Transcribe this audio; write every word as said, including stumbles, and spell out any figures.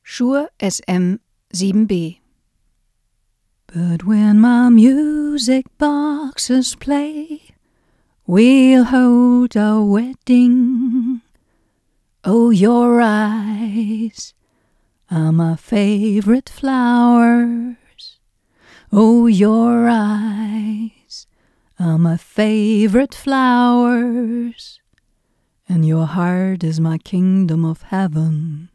Shure S M seven B. But when my music boxes play, we'll hold our wedding. Oh, your eyes are my favorite flowers. Oh, your eyes are my favorite flowers. And your heart is my kingdom of heaven.